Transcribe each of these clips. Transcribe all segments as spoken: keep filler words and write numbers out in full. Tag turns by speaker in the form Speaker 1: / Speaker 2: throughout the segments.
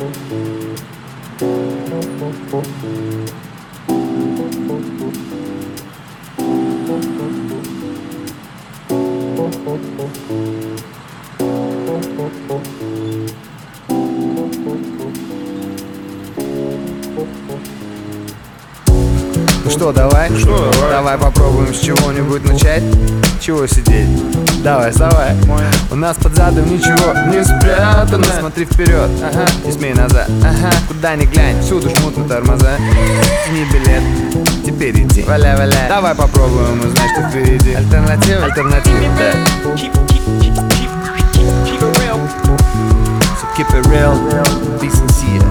Speaker 1: Ну что, давай?
Speaker 2: Что, давай?
Speaker 1: Давай попробуем с чего-нибудь начать. Чего сидеть? Давай, вставай. У нас под задом ничего не спрятано. Смотри вперед, ага, не смей назад, ага. Куда ни глянь, всюду жмут на тормоза. Не билет, теперь иди, валяй, валяй. Давай попробуем узнать, что впереди. Альтернатива, альтернатива, да. So keep it real, be sincere.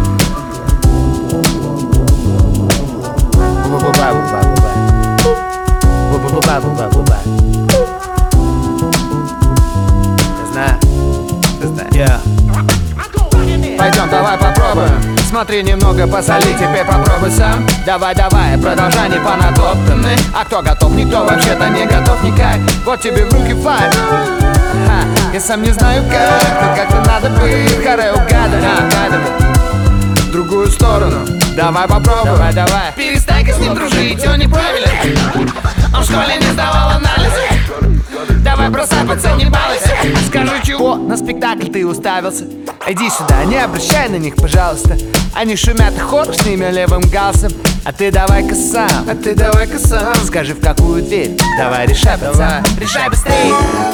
Speaker 1: Yeah. Пойдем, давай попробуем. Смотри, немного посоли, теперь попробуй сам. Давай, давай, продолжай, не по натоптанной. А кто готов? Никто вообще-то не готов никак. Вот тебе в руки файт. Ха, я сам не знаю как, но как-то надо быть. Харе угадывай в другую сторону. Давай попробуем, давай, давай. Перестань-ка с ним дружить, он неправильный. Он в школе не сдавал анализы. Давай бросай, пацан, не балуйся. Скажи, чего на спектакль ты уставился? Иди сюда, не обращай на них, пожалуйста. Они шумят и хор с ними левым галсом. А ты давай-ка сам, а ты давай-ка сам. Скажи, в какую дверь, давай решай, пацан, решай быстрее.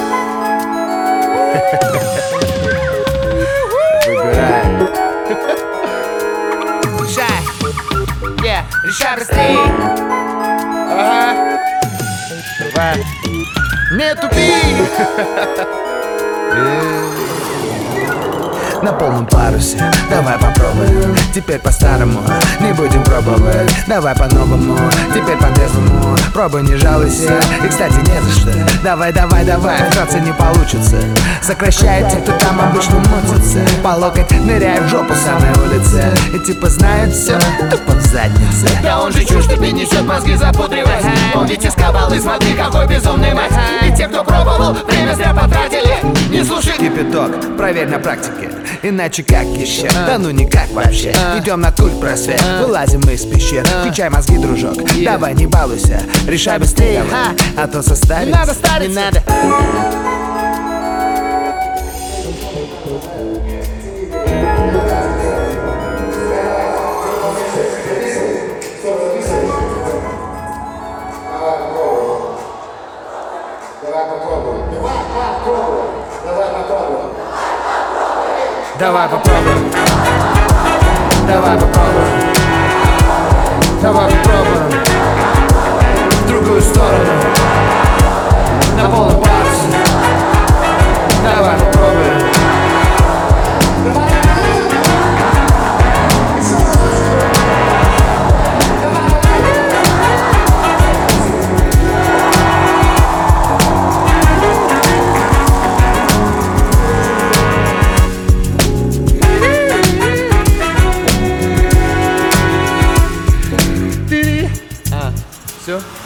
Speaker 1: Выбирай. Решай, yeah, решай быстрее. Ага. Давай. Не тупи. На полном парусе, давай попробуем. Теперь по-старому, не будем пробовать. Давай по-новому, теперь по-трезвому. Пробуй, не жалуйся, и, кстати, не за что. Давай, давай, давай, вкратце не получится. Сокращает те, кто там обычно мутится. По локоть ныряя в жопу самой улице. И типа знает все, тупо в заднице.
Speaker 2: Да он же чушь тебе несет, мозги запутривает. Он ведь из кабалы, смотри, какой безумный мать. И те, кто пробовал, время зря потратили. Не слушай
Speaker 1: кипяток, проверь на практике. Иначе как еще? Да ну никак вообще. Идем на культ просвет, вылазим мы из пещер. Включай мозги, дружок, давай не балуйся. Решай быстрее, а то составить
Speaker 2: не надо стариться.
Speaker 1: Не надо. Давай попробуем. Давай попробуем. Давай попробуем. В другую сторону. На полном парусе. Давай попробуем. Все?